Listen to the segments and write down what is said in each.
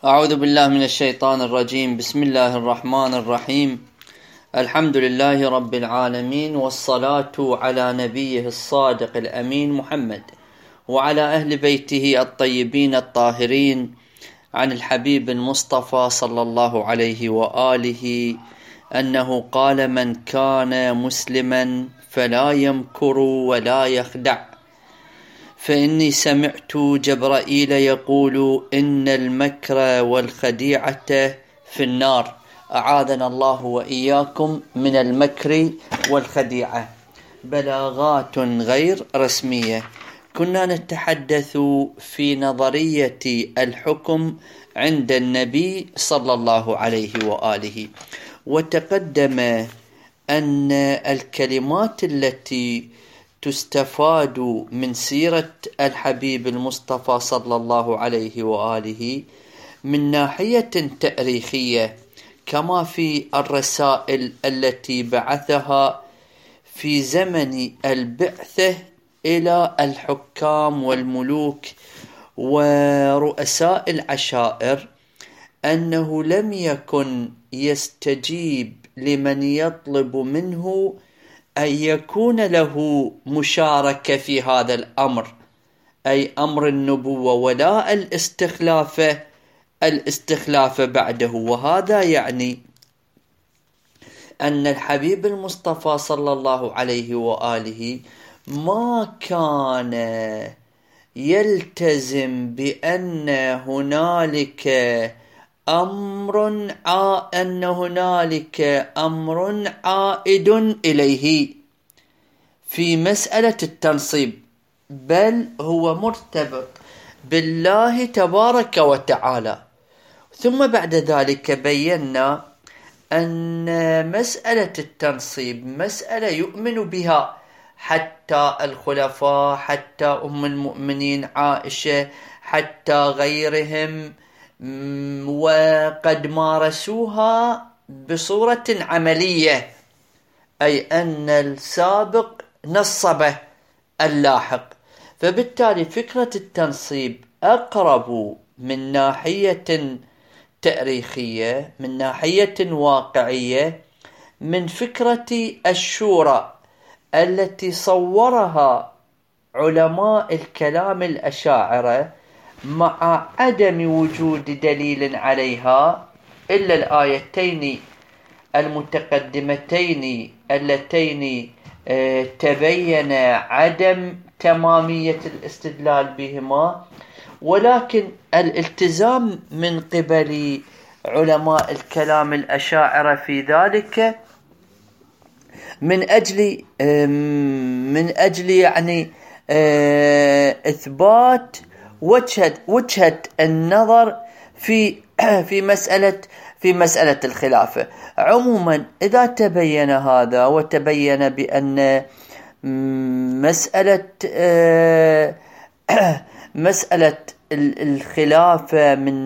أعوذ بالله من الشيطان الرجيم. بسم الله الرحمن الرحيم. الحمد لله رب العالمين، والصلاة على نبيه الصادق الأمين محمد وعلى أهل بيته الطيبين الطاهرين، عن الحبيب المصطفى صلى الله عليه وآله أنه قال: من كان مسلما فلا يمكر ولا يخدع، فإني سمعت جبرائيل يقول: إن المكر والخديعة في النار. أعاذنا الله وإياكم من المكر والخديعة. بلاغات غير رسمية. كنا نتحدث في نظرية الحكم عند النبي صلى الله عليه وآله، وتقدم أن الكلمات التي تستفاد من سيرة الحبيب المصطفى صلى الله عليه وآله من ناحية تاريخية، كما في الرسائل التي بعثها في زمن البعثة إلى الحكام والملوك ورؤساء العشائر، أنه لم يكن يستجيب لمن يطلب منه أن يكون له مشاركة في هذا الأمر، أي أمر النبوة، ولا الاستخلاف بعده. وهذا يعني أن الحبيب المصطفى صلى الله عليه وآله ما كان يلتزم بأن هنالك أمر عائد إليه في مسألة التنصيب، بل هو مرتبط بالله تبارك وتعالى. ثم بعد ذلك بينا أن مسألة التنصيب مسألة يؤمن بها حتى الخلفاء، حتى أم المؤمنين عائشة، حتى غيرهم، وقد مارسوها بصورة عملية، أي أن السابق نصب اللاحق. فبالتالي فكرة التنصيب أقرب من ناحية تاريخية، من ناحية واقعية، من فكرة الشورى التي صورها علماء الكلام الأشاعرة، مع عدم وجود دليل عليها إلا الآيتين المتقدمتين اللتين تبين عدم تمامية الاستدلال بهما، ولكن الالتزام من قبل علماء الكلام الأشاعرة في ذلك من أجل يعني إثبات وجهة النظر في مسألة الخلافة. عموما إذا تبين هذا، وتبين بأن مسألة الخلافة من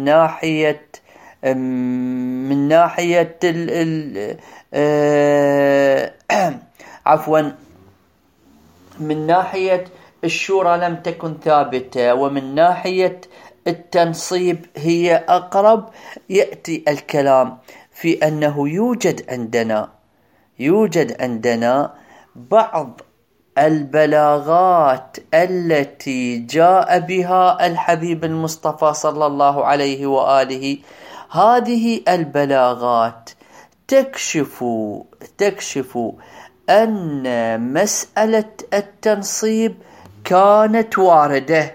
ناحية الشورى لم تكن ثابتة، ومن ناحية التنصيب هي أقرب، يأتي الكلام في أنه يوجد عندنا بعض البلاغات التي جاء بها الحبيب المصطفى صلى الله عليه وآله. هذه البلاغات تكشف أن مسألة التنصيب كانت واردة،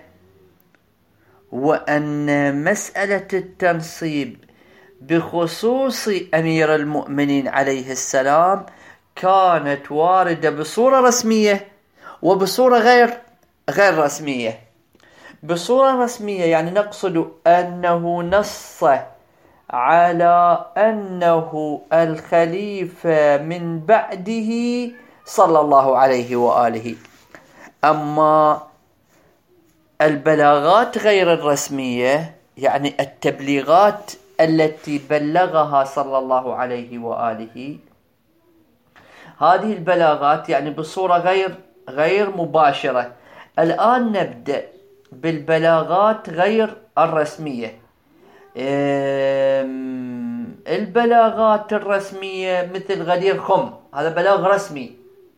وأن مسألة التنصيب بخصوص أمير المؤمنين عليه السلام كانت واردة بصورة رسمية وبصورة غير رسمية. بصورة رسمية يعني نقصد أنه نص على أنه الخليفة من بعده صلى الله عليه وآله. أما البلاغات غير الرسمية، يعني التبليغات التي بلغها صلى الله عليه وآله، هذه البلاغات يعني بصورة غير مباشرة. الآن نبدأ بالبلاغات غير الرسمية. البلاغات الرسمية مثل غدير خم، هذا بلاغ رسمي.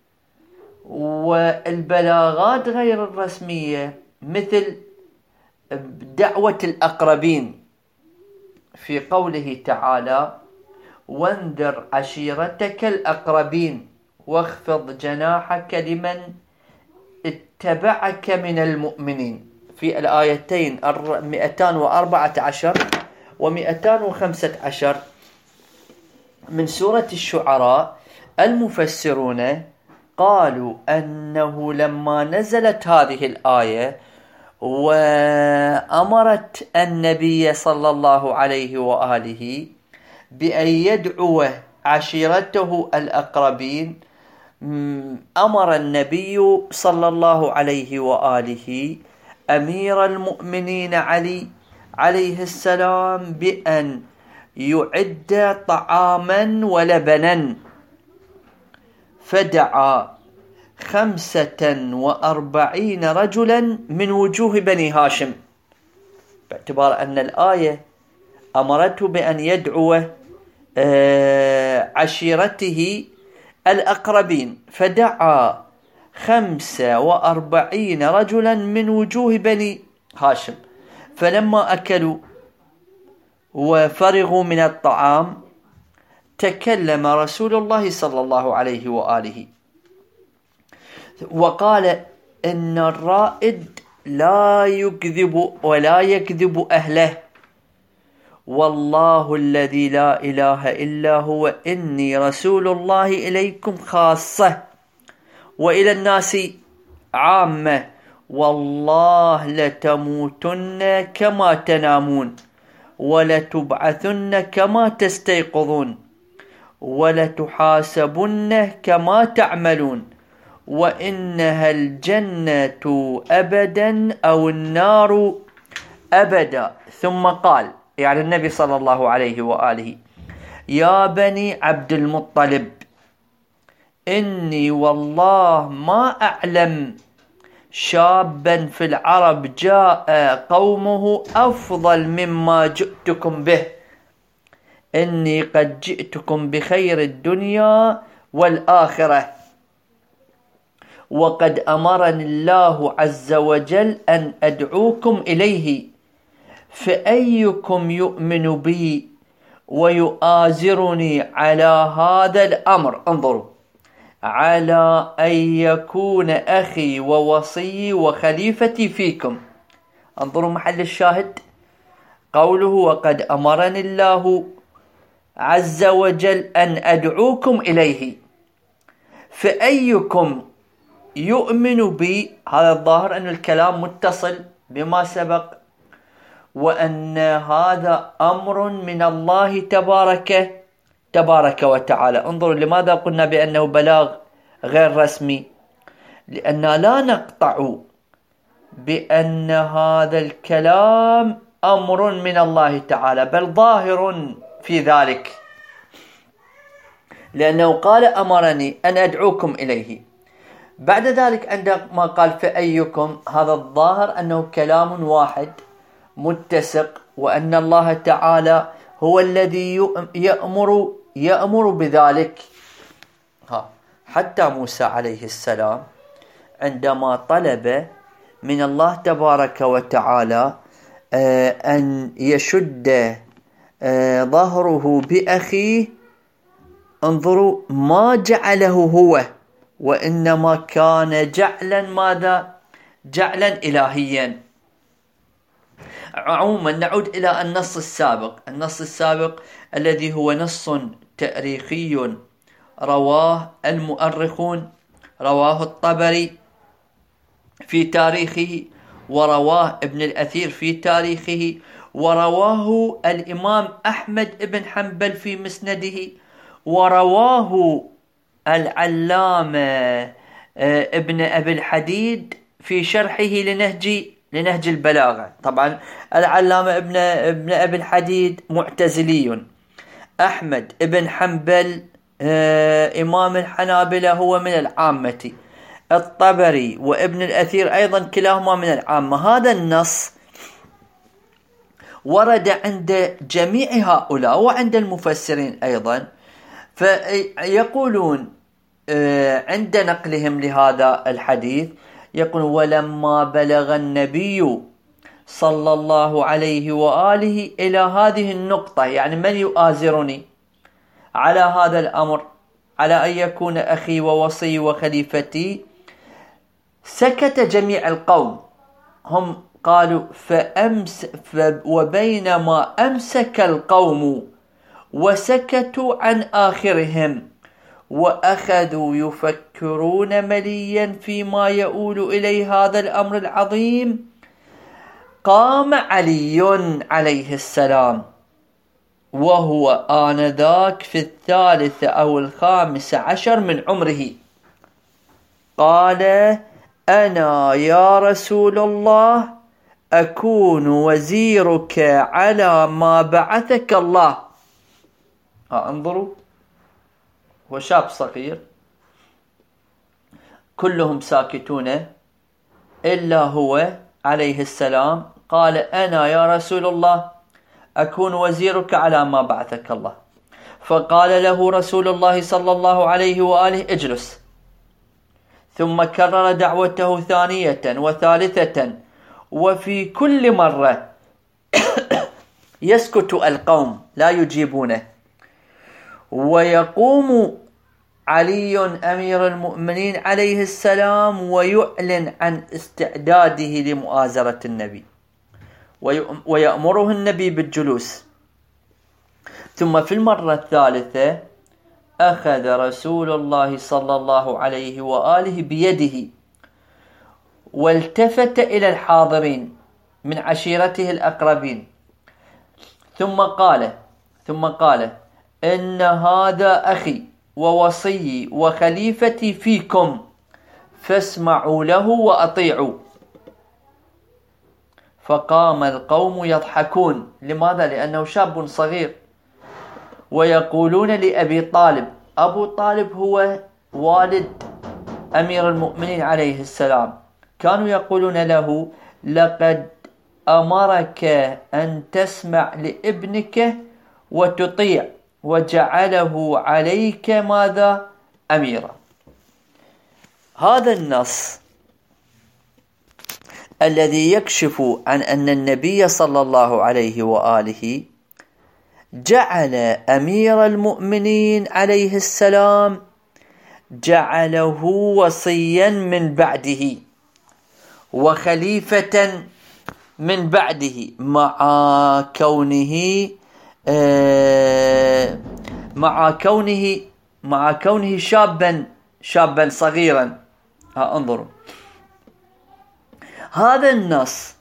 والبلاغات غير الرسمية مثل دعوة الأقربين في قوله تعالى: وانذر عشيرتك الأقربين واخفض جناحك لمن اتبعك من المؤمنين، في الآيتين 214 و215 من سورة الشعراء. المفسرون قالوا أنه لما نزلت هذه الآية وأمرت النبي صلى الله عليه وآله بأن يدعو عشيرته الأقربين، أمر النبي صلى الله عليه وآله أمير المؤمنين علي عليه السلام بأن يعد طعاما ولبنا، فدعا 45 رجلا من وجوه بني هاشم، باعتبار أن الآية أمرته بأن يدعو عشيرته الأقربين، فدعا 45 رجلا من وجوه بني هاشم. فلما أكلوا وفرغوا من الطعام تكلم رسول الله صلى الله عليه وآله وقال: إن الرائد لا يكذب ولا يكذب أهله، والله الذي لا إله إلا هو إني رسول الله إليكم خاصة وإلى الناس عامة، والله لتموتن كما تنامون ولتبعثن كما تستيقظون ولتحاسبن كما تعملون، وإنها الجنة أبدا أو النار أبدا. ثم قال، يعني النبي صلى الله عليه وآله: يا بني عبد المطلب، إني والله ما أعلم شابا في العرب جاء قومه أفضل مما جئتكم به، إني قد جئتكم بخير الدنيا والآخرة، وقد أمرني الله عز وجل أن أدعوكم إليه، فأيكم يؤمن بي ويؤازرني على هذا الأمر، انظروا، على أن يكون أخي ووصي وخليفتي فيكم. انظروا محل الشاهد، قوله وقد أمرني الله عز وجل أن أدعوكم إليه، فأيكم يؤمن بي، هذا الظاهر أن الكلام متصل بما سبق، وأن هذا أمر من الله تبارك وتعالى. انظروا لماذا قلنا بأنه بلاغ غير رسمي، لأننا لا نقطع بأن هذا الكلام أمر من الله تعالى، بل ظاهر في ذلك، لأنه قال أمرني أن أدعوكم إليه. بعد ذلك عندما قال فأيكم، هذا الظاهر أنه كلام واحد متسق، وأن الله تعالى هو الذي يأمر بذلك. حتى موسى عليه السلام عندما طلب من الله تبارك وتعالى أن يشد ظهره بأخيه، انظروا ما جعله هو، وإنما كان جعلا ماذا؟ جعلا إلهيا. عموما نعود إلى النص السابق الذي هو نص تاريخي رواه المؤرخون، رواه الطبري في تاريخه، ورواه ابن الأثير في تاريخه، ورواه الإمام أحمد بن حنبل في مسنده، ورواه العلامة ابن أبي الحديد في شرحه لنهج البلاغة. طبعا العلامة ابن أبي الحديد معتزلي، أحمد بن حنبل إمام الحنابلة هو من العامة، الطبري وابن الأثير أيضا كلاهما من العامة. هذا النص ورد عند جميع هؤلاء وعند المفسرين أيضا، فيقولون عند نقلهم لهذا الحديث يقول: ولما بلغ النبي صلى الله عليه وآله إلى هذه النقطة، يعني من يؤازرني على هذا الأمر، على أن يكون أخي ووصي وخليفتي، سكت جميع القوم. هم قالوا: وبينما أمسك القوم وسكتوا عن آخرهم وأخذوا يفكرون مليا فيما يؤول إليه هذا الأمر العظيم، قام علي عليه السلام وهو آنذاك في 3 أو 15 من عمره، قال: أنا يا رسول الله أكون وزيرك على ما بعثك الله. انظروا، هو شاب صغير، كلهم ساكتون إلا هو عليه السلام قال: أنا يا رسول الله أكون وزيرك على ما بعثك الله. فقال له رسول الله صلى الله عليه وآله: اجلس. ثم كرر دعوته 2 و3، وفي كل مرة يسكت القوم لا يجيبونه، ويقوم علي أمير المؤمنين عليه السلام ويعلن عن استعداده لمؤازرة النبي، ويأمره النبي بالجلوس. ثم في المرة 3 أخذ رسول الله صلى الله عليه وآله بيده والتفت إلى الحاضرين من عشيرته الأقربين، ثم قال: إن هذا أخي ووصي وخليفتي فيكم، فاسمعوا له وأطيعوا. فقام القوم يضحكون. لماذا؟ لأنه شاب صغير. ويقولون لأبي طالب، أبو طالب هو والد أمير المؤمنين عليه السلام، كانوا يقولون له: لقد أمرك أن تسمع لابنك وتطيع، وجعله عليك ماذا؟ أميرا. هذا النص الذي يكشف عن أن النبي صلى الله عليه وآله جعل أمير المؤمنين عليه السلام، جعله وصيا من بعده وخليفة من بعده، مع كونه شابا صغيرا. انظروا، هذا النص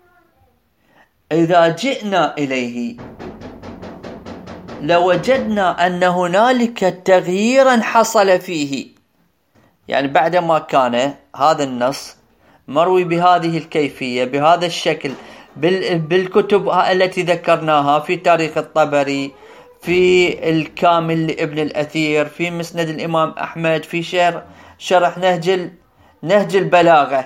إذا جئنا إليه لوجدنا أن هنالك تغييرا حصل فيه. يعني بعدما كان هذا النص مروي بهذه الكيفية بهذا الشكل بالكتب التي ذكرناها، في تاريخ الطبري، في الكامل لابن الأثير، في مسند الإمام أحمد، في شرح نهج البلاغة.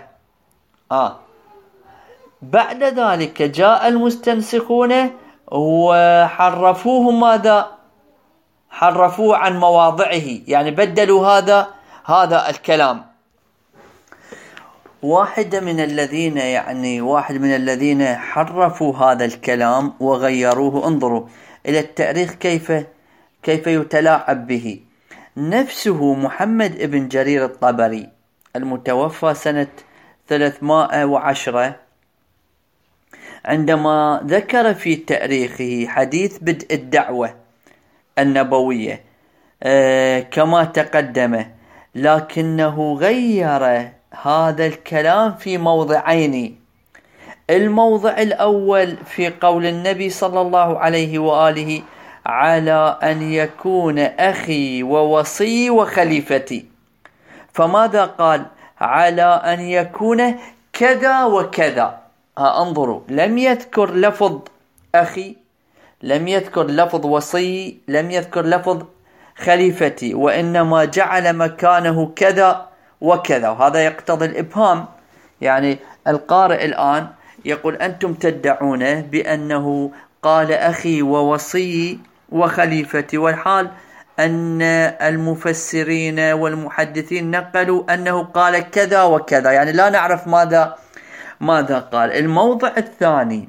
بعد ذلك جاء المستنسخون وحرفوه. ماذا؟ حرفوه عن مواضعه، يعني بدلوا هذا الكلام. واحد من الذين حرفوا هذا الكلام وغيروه، انظروا إلى التاريخ كيف يتلاعب به. نفسه محمد ابن جرير الطبري المتوفى سنة 310، عندما ذكر في تاريخه حديث بدء الدعوة النبوية كما تقدم، لكنه غير هذا الكلام في موضعين. الموضع الأول في قول النبي صلى الله عليه وآله: على أن يكون أخي ووصي وخليفتي. فماذا قال؟ على أن يكون كذا وكذا. انظروا، لم يذكر لفظ أخي، لم يذكر لفظ وصي، لم يذكر لفظ خليفتي، وإنما جعل مكانه كذا وكذا. وهذا يقتضي الإبهام، يعني القارئ الآن يقول أنتم تدعون بأنه قال أخي ووصي وخليفتي، والحال أن المفسرين والمحدثين نقلوا أنه قال كذا وكذا، يعني لا نعرف ماذا قال. الموضع الثاني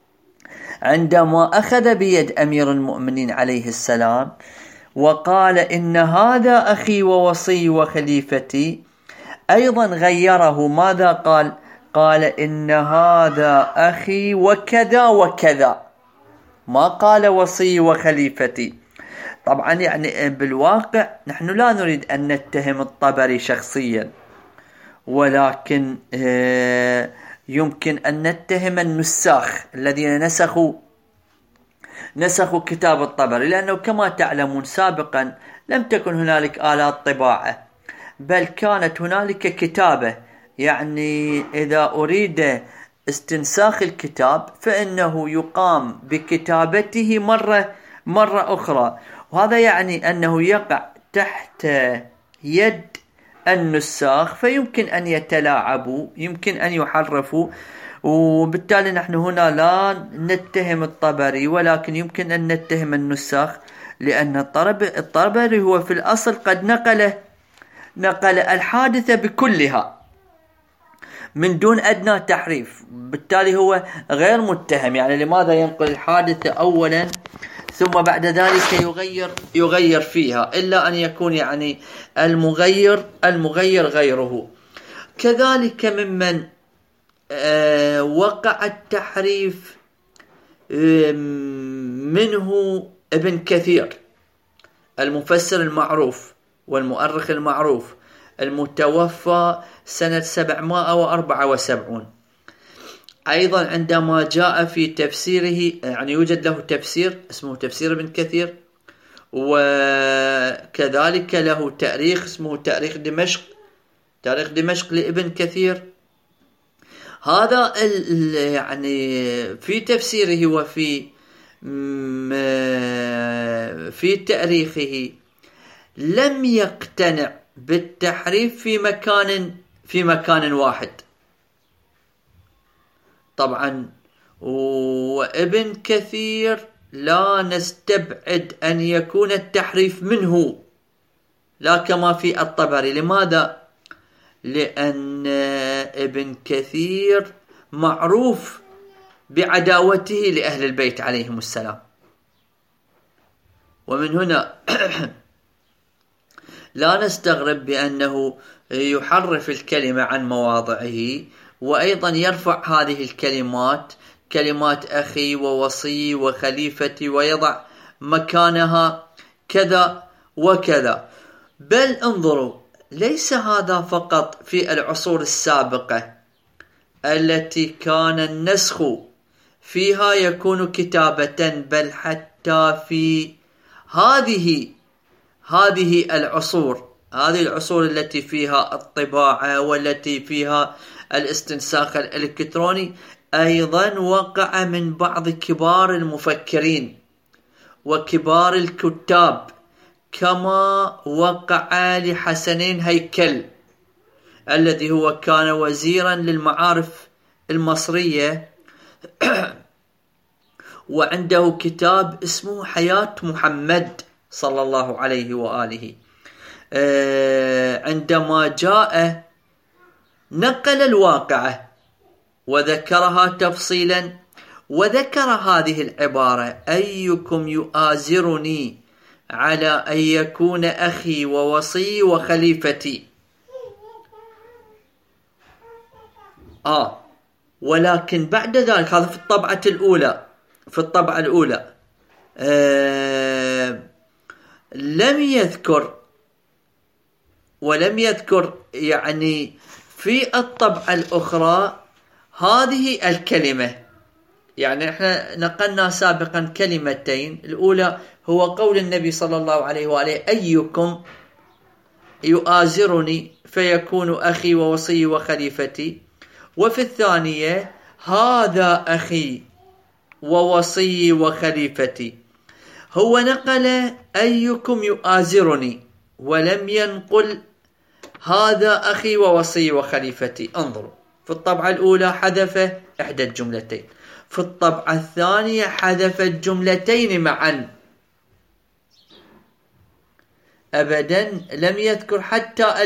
عندما أخذ بيد أمير المؤمنين عليه السلام وقال إن هذا أخي ووصي وخليفتي، أيضا غيره. ماذا قال؟ قال إن هذا أخي وكذا وكذا، ما قال وصي وخليفتي. طبعا يعني بالواقع نحن لا نريد أن نتهم الطبري شخصيا، ولكن يمكن أن نتهم النساخ الذين نسخوا كتاب الطبري، لأنه كما تعلمون سابقا لم تكن هنالك آلات طباعة، بل كانت هنالك كتابة. يعني إذا أريد استنساخ الكتاب فإنه يقام بكتابته مرة أخرى، وهذا يعني أنه يقع تحت يد النساخ، فيمكن أن يتلاعبوا، يمكن أن يحرفوا، وبالتالي نحن هنا لا نتهم الطبري، ولكن يمكن أن نتهم النساخ، لأن الطبري هو في الأصل قد نقل الحادثة بكلها من دون أدنى تحريف، بالتالي هو غير متهم. يعني لماذا ينقل الحادثة أولا ثم بعد ذلك يغير فيها، إلا أن يكون يعني المغير غيره. كذلك ممن وقع التحريف منه ابن كثير، المفسر المعروف والمؤرخ المعروف، المتوفى سنة 774. أيضا عندما جاء في تفسيره، يعني يوجد له تفسير اسمه تفسير ابن كثير، وكذلك له تاريخ اسمه تاريخ دمشق لابن كثير. هذا يعني في تفسيره وفي تاريخه لم يقتنع بالتحريف في مكان واحد. طبعا وابن كثير لا نستبعد أن يكون التحريف منه، لا كما في الطبري. لماذا؟ لأن ابن كثير معروف بعداوته لأهل البيت عليهم السلام، ومن هنا لا نستغرب بأنه يحرف الكلمة عن مواضعه، وأيضا يرفع هذه الكلمات، كلمات أخي ووصي وخليفتي، ويضع مكانها كذا وكذا. بل انظروا، ليس هذا فقط في العصور السابقة التي كان النسخ فيها يكون كتابة، بل حتى في هذه العصور التي فيها الطباعة والتي فيها الاستنساخ الإلكتروني، أيضا وقع من بعض كبار المفكرين وكبار الكتاب، كما وقع لحسنين هيكل الذي هو كان وزيرا للمعارف المصرية وعنده كتاب اسمه حياة محمد صلى الله عليه وآله. عندما جاء نقل الواقعة وذكرها تفصيلا، وذكر هذه العبارة: أيكم يؤازرني على أن يكون أخي ووصي وخليفتي. ولكن بعد ذلك، هذا في الطبعة الأولى ولم يذكر يعني في الطبعة الأخرى هذه الكلمة. يعني احنا نقلنا سابقا كلمتين، الأولى هو قول النبي صلى الله عليه وآله: أيكم يؤازرني فيكون أخي ووصي وخليفتي. وفي الثانية: هذا أخي ووصي وخليفتي. هو نقل أيكم يؤازرني ولم ينقل هذا أخي ووصي وخليفتي. انظروا، في الطبعة الأولى حذف إحدى الجملتين. في الطبعة الثانية حذف الجملتين معا، أبدا لم يذكر حتى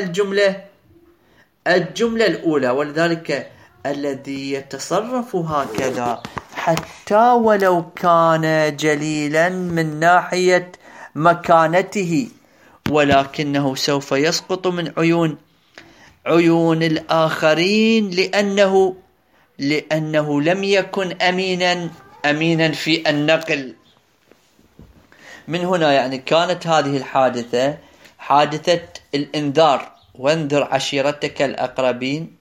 الجملة الأولى. ولذلك الذي يتصرف هكذا حتى ولو كان جليلا من ناحية مكانته، ولكنه سوف يسقط من عيون الآخرين لأنه لم يكن أمينا في النقل. من هنا يعني كانت هذه الحادثة حادثة الإنذار، وانذر عشيرتك الأقربين،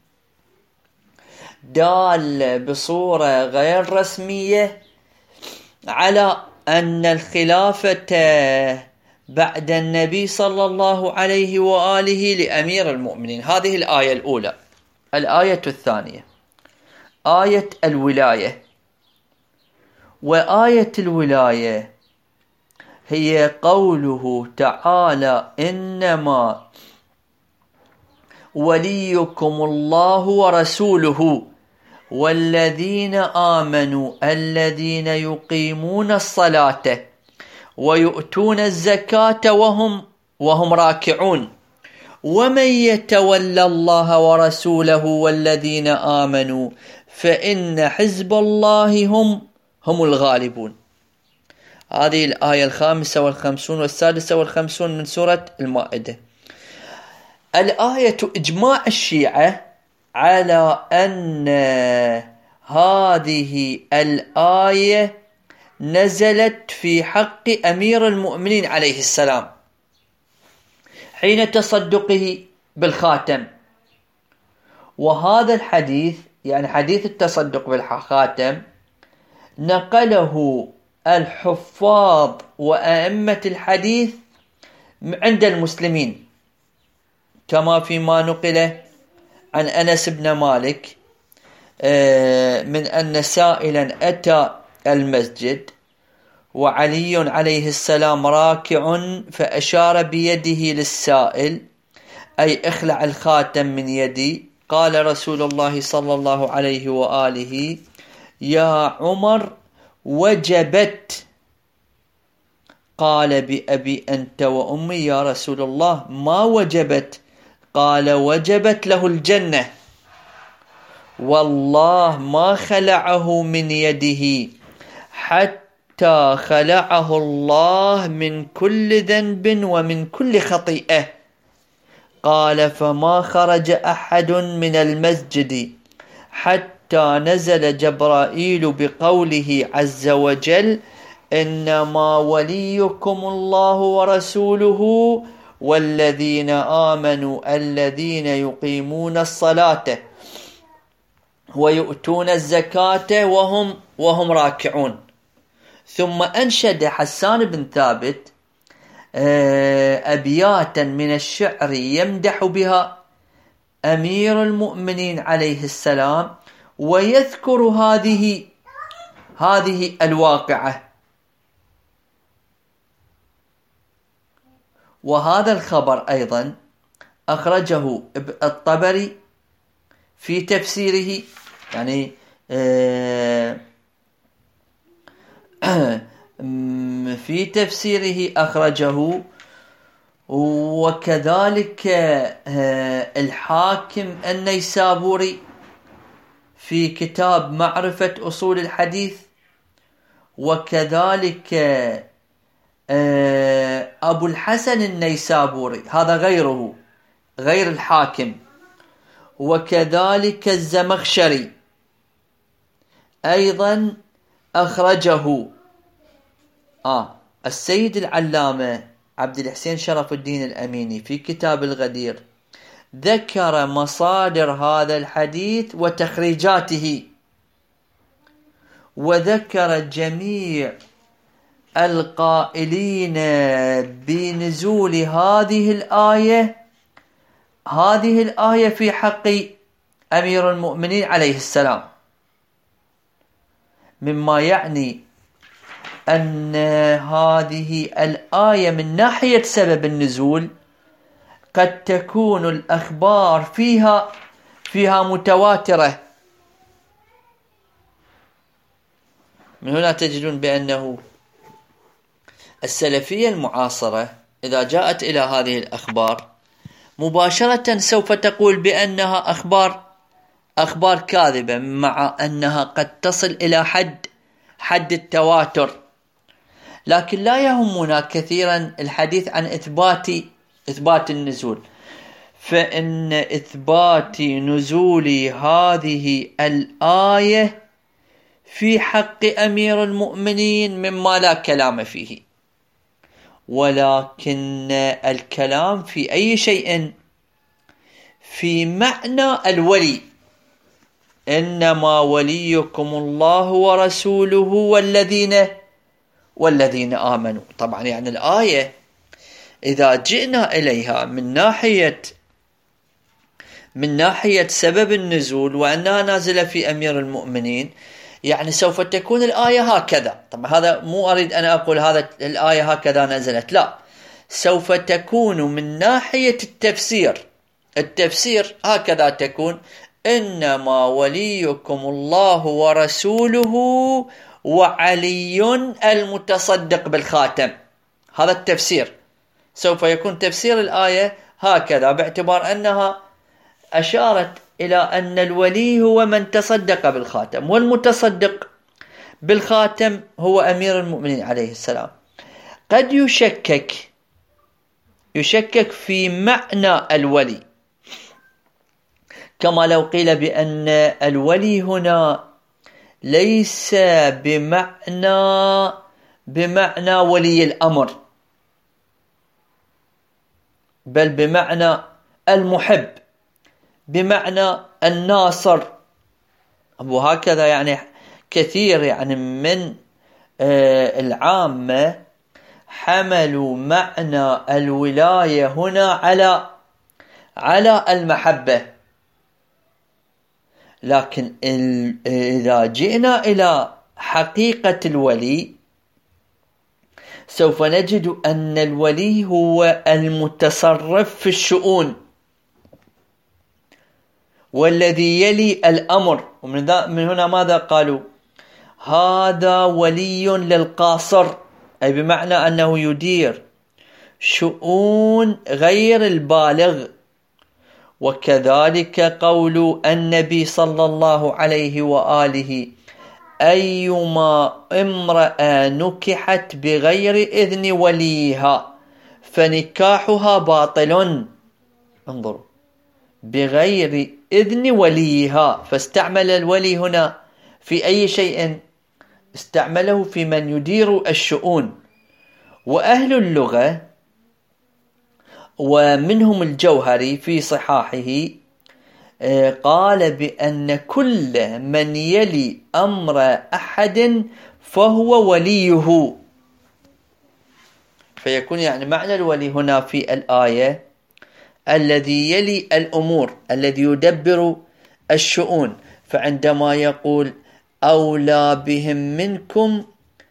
دال بصورة غير رسمية على أن الخلافة بعد النبي صلى الله عليه وآله لأمير المؤمنين. هذه الآية الأولى. الآية الثانية آية الولاية. وآية الولاية هي قوله تعالى: إنما وليكم الله ورسوله والذين آمنوا الذين يقيمون الصلاة ويؤتون الزكاة وهم راكعون ومن يتولى الله ورسوله والذين آمنوا فإن حزب الله هم الغالبون. هذه الآية 55 و56 من سورة المائدة. الآية إجماع الشيعة على أن هذه الآية نزلت في حق أمير المؤمنين عليه السلام حين تصدقه بالخاتم. وهذا الحديث يعني حديث التصدق بالخاتم نقله الحفاظ وأئمة الحديث عند المسلمين، كما فيما نقل عن أنس بن مالك من أن سائلا أتى المسجد وعلي عليه السلام راكع فأشار بيده للسائل أي اخلع الخاتم من يدي. قال رسول الله صلى الله عليه وآله: يا عمر وجبت. قال: بأبي أنت وأمي يا رسول الله ما وجبت؟ قال: وجبت له الجنة والله ما خلعه من يده حتى خلعه الله من كل ذنب ومن كل خطيئة. قال: فما خرج أحد من المسجد حتى نزل جبرائيل بقوله عز وجل: إنما وليكم الله ورسوله والذين آمنوا الذين يقيمون الصلاة ويؤتون الزكاة وهم راكعون. ثم أنشد حسان بن ثابت أبياتا من الشعر يمدح بها أمير المؤمنين عليه السلام ويذكر هذه الواقعة. وهذا الخبر أيضا أخرجه الطبري في تفسيره، يعني في تفسيره أخرجه، وكذلك الحاكم النيسابوري في كتاب معرفة أصول الحديث، وكذلك أبو الحسن النيسابوري، هذا غير الحاكم، وكذلك الزمخشري أيضا أخرجه. السيد العلامة عبد الحسين شرف الدين الأميني في كتاب الغدير ذكر مصادر هذا الحديث وتخريجاته، وذكر جميع القائلين بنزول هذه الآية في حق أمير المؤمنين عليه السلام، مما يعني أن هذه الآية من ناحية سبب النزول قد تكون الأخبار فيها متواترة، من هنا تجدون بأنه السلفية المعاصرة إذا جاءت إلى هذه الأخبار مباشرة سوف تقول بأنها أخبار كاذبة، مع أنها قد تصل إلى حد التواتر. لكن لا يهمنا كثيرا الحديث عن إثبات النزول، فإن إثبات نزول هذه الآية في حق أمير المؤمنين مما لا كلام فيه، ولكن الكلام في أي شيء في معنى الولي. إنما وليكم الله ورسوله والذين آمنوا. طبعا يعني الآية إذا جئنا إليها من ناحية سبب النزول وأنها نازلة في أمير المؤمنين، يعني سوف تكون الآية هكذا. طبعا هذا مو أريد أن أقول هذا الآية هكذا نزلت، لا، سوف تكون من ناحية التفسير هكذا تكون: إنما وليكم الله ورسوله وعلي المتصدق بالخاتم. هذا التفسير، سوف يكون تفسير الآية هكذا، باعتبار أنها أشارت إلى أن الولي هو من تصدق بالخاتم، والمتصدق بالخاتم هو أمير المؤمنين عليه السلام. قد يشكك في معنى الولي، كما لو قيل بأن الولي هنا ليس بمعنى ولي الأمر، بل بمعنى المحب، بمعنى الناصر. وهكذا يعني كثير يعني من العامة حملوا معنى الولاية هنا على المحبة. لكن إذا جئنا إلى حقيقة الولي سوف نجد أن الولي هو المتصرف في الشؤون، والذي يلي الأمر. ومن هنا ماذا قالوا؟ هذا ولي للقاصر، أي بمعنى أنه يدير شؤون غير البالغ. وكذلك قول النبي صلى الله عليه وآله: أيما امرأة نكحت بغير إذن وليها فنكاحها باطل. انظروا، بغير إذن وليها، فاستعمل الولي هنا في أي شيء؟ استعمله في من يدير الشؤون. وأهل اللغة ومنهم الجوهري في صحاحه قال بأن كل من يلي أمر أحد فهو وليه. فيكون يعني معنى الولي هنا في الآية الذي يلي الأمور، الذي يدبر الشؤون. فعندما يقول أولى بهم منكم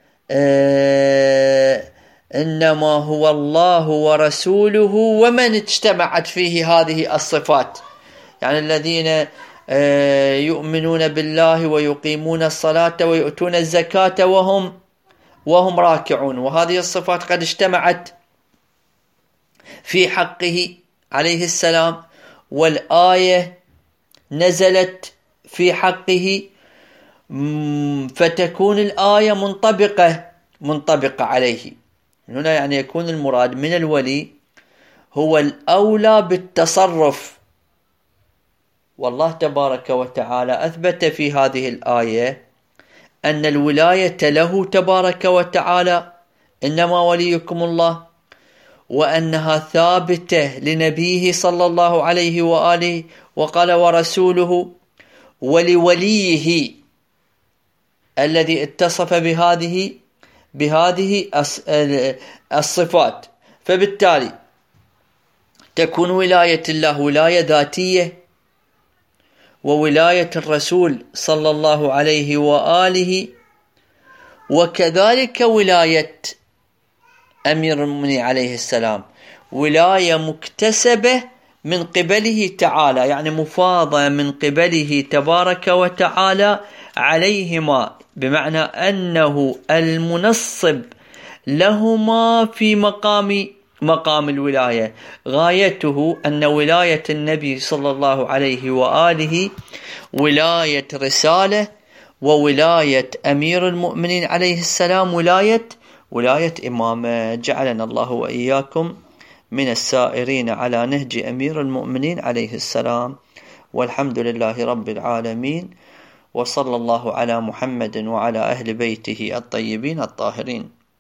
إنما هو الله ورسوله ومن اجتمعت فيه هذه الصفات، يعني الذين يؤمنون بالله ويقيمون الصلاة ويؤتون الزكاة وهم راكعون، وهذه الصفات قد اجتمعت في حقه عليه السلام، والآية نزلت في حقه، فتكون الآية منطبقة عليه. هنا يعني يكون المراد من الولي هو الأولى بالتصرف. والله تبارك وتعالى أثبت في هذه الآية أن الولاية له تبارك وتعالى، إنما وليكم الله، وأنها ثابتة لنبيه صلى الله عليه وآله، وقال ورسوله ولوليه الذي اتصف بهذه الصفات. فبالتالي تكون ولاية الله ولاية ذاتية، وولاية الرسول صلى الله عليه وآله، وكذلك ولاية أمير المؤمنين عليه السلام ولاية مكتسبة من قبله تعالى، يعني مفاضة من قبله تبارك وتعالى عليهما، بمعنى أنه المنصب لهما في مقام الولاية. غايته أن ولاية النبي صلى الله عليه وآله ولاية رسالة، وولاية أمير المؤمنين عليه السلام ولاية إمامة. جعلنا الله وإياكم من السائرين على نهج أمير المؤمنين عليه السلام، والحمد لله رب العالمين، وصلى الله على محمد وعلى أهل بيته الطيبين الطاهرين.